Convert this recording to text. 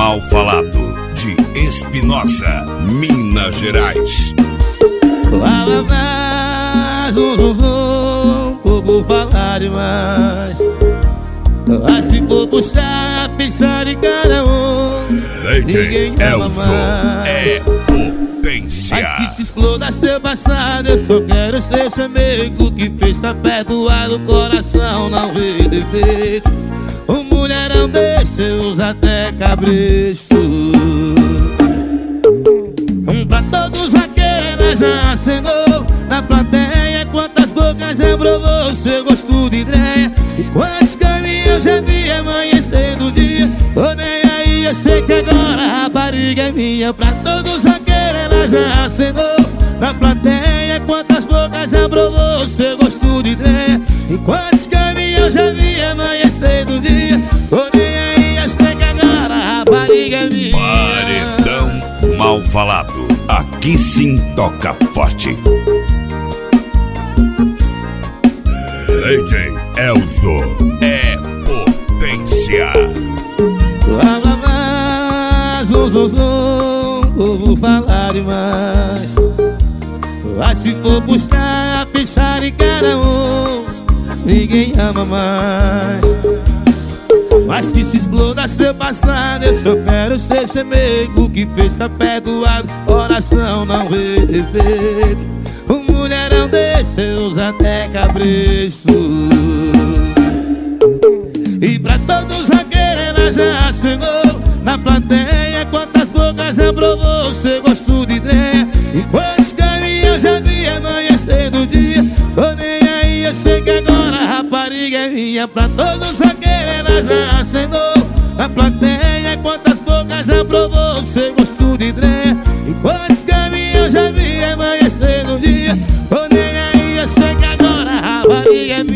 Mal Falado, de Espinosa, Minas Gerais. Fala mais, zum, povo falar demais. Se for puxar, pensar em cada um, DJ Elzo é potência. Mas que se exploda seu passado, eu só quero ser seu amigo, que fez tá perdoado, o coração não vê defeito. O mulherão desse usa até cabresto. Pra todos aqueles já acenou na plateia, quantas bocas já provou seu gosto de ideia, e quantos caminhos já vi amanhecendo o dia. Tô nem aí, eu sei que agora a rapariga é minha. Pra todos aqueles já acenou na plateia, quantas bocas já provou seu gosto de ideia, e quantos caminhos já vi amanhecendo o dia. Tô nem aí, eu sei que agora a rapariga é minha. Paredão Mal Falado, aqui sim toca forte. DJ Elzo é potência. Fala mais, zum, povo falar demais. Mas se for buscar, pensar em cada um, ninguém ama mais. Mas que se exploda seu passado, eu só quero ser seu amigo, que fez tá perdoado, coração não vê defeito. O mulherão desse usa até cabresto. E pra todos aqueles já assinou na plateia, quantas bocas já provou seu gosto de ideia, e quantos caminhos já vi amanhecendo o dia. Tô nem aí, eu sei que agora a rapariga é minha. Pra todos aqueles já assinou na plateia, quantas bocas já provou seu gosto de ideia, e quantos caminhos já vi amanhecendo o dia. Tô nem aí, eu sei que agora a rapariga é minha.